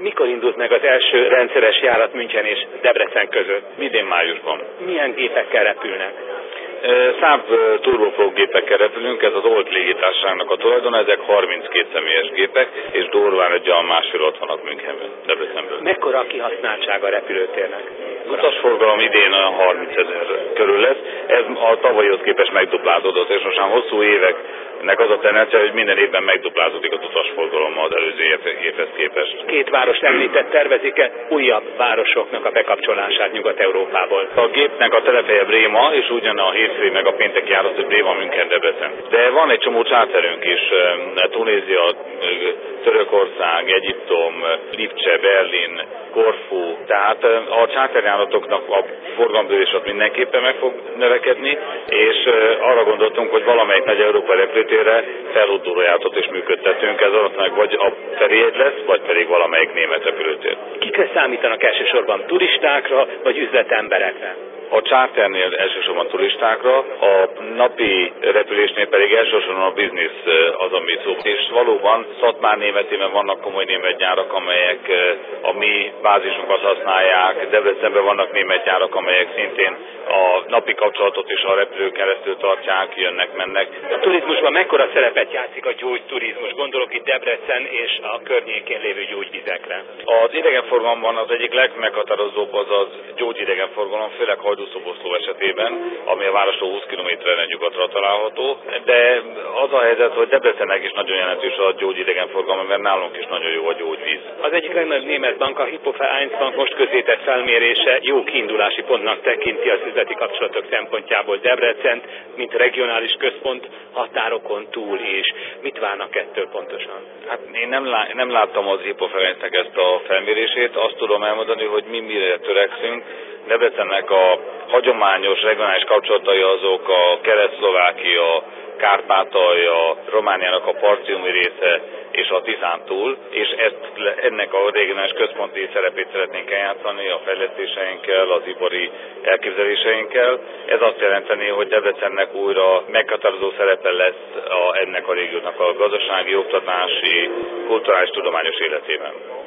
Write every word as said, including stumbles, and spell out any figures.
Mikor indult meg az első rendszeres járat München és Debrecen között? Idén májusban. Milyen gépekkel repülnek? Száv turbopróbgépekkel repülünk, ez az Olt légitársaságnak a tulajdona, ezek harminckét személyes gépek, és durván egy olyan másfél ott vannak Münchenben, Debrecenből. Mekkora a kihasználtsága a repülőtérnek? Az utasforgalom idén olyan harmincezer körül lesz, ez a tavalyhoz képest megduplázódott, és most már hosszú éveknek az a tendencia, hogy minden évben megduplázódik az utasforgalom az előző évhez képest. Két város említett, tervezik-e újabb városoknak a bekapcsolását Nyugat-Európából? A gépnek a telephelye Bréma, és ugyan a hétfői meg a pénteki járat, hogy Bréma, München, Debrecen. De van egy csomó csárterünk is, Tunézia, Törökország, Egyiptom, Lipcse, Berlin, Korfu, tehát a csárterjáratoknak a forgalomződés ott mindenképpen meg fog növekedni, és arra gondoltunk, hogy valamelyik nagy európai repülőtérre felútdórójáratot is működtetünk, ez meg vagy a Ferihegyi lesz, vagy pedig valamelyik német repülőtér. Kikre számítanak elsősorban, turistákra vagy üzletemberekre? A charternél elsősorban turistákra, a napi repülésnél pedig elsősorban a biznisz az, ami szó. És valóban Szatmár németében vannak komoly német gyárak, amelyek a mi bázisunkat használják, Debrecenben vannak német gyárak, amelyek szintén a napi kapcsolatot is a repülőn keresztül tartják, jönnek, mennek. A turizmusban mekkora szerepet játszik a gyógyturizmus? Gondolok itt Debrecen és a környékén lévő gyógyvizekre. Az idegenforgalomban az egyik legmeghatározóbb az az gyógyidegenforgalom, főleg Hajdúszoboszló esetében, ami a várostól húsz kilométerre nyugatra található, de az a helyzet, hogy Debrecennek is nagyon jelentős a gyógyidegenforgalom, mert nálunk is nagyon jó a gyógyvíz. Az egyik legnagyobb német bank, a Hypo-Vereinsbank Bank most közzétett felmérése jó kiindulási pontnak tekinti az üzleti kapcsolatok szempontjából Debrecent, mint regionális központ határokon túl is. Mit várnak ettől pontosan? Hát én nem, lá- nem láttam az Hypo-Vereinsnek ezt a felmérését, azt tudom elmondani, hogy mi mire törekszünk. Debrecennek a hagyományos regionális kapcsolatai azok a Kelet-Szlovákia, Kárpátalja, Romániának a partiumi része és a Tiszántúl, és ezt, ennek a regionális központi szerepét szeretnénk eljátszani a fejlesztéseinkkel, az ipari elképzeléseinkkel. Ez azt jelenteni, hogy Debrecennek újra meghatározó szerepe lesz a, ennek a régiónak a gazdasági, oktatási, kulturális, tudományos életében.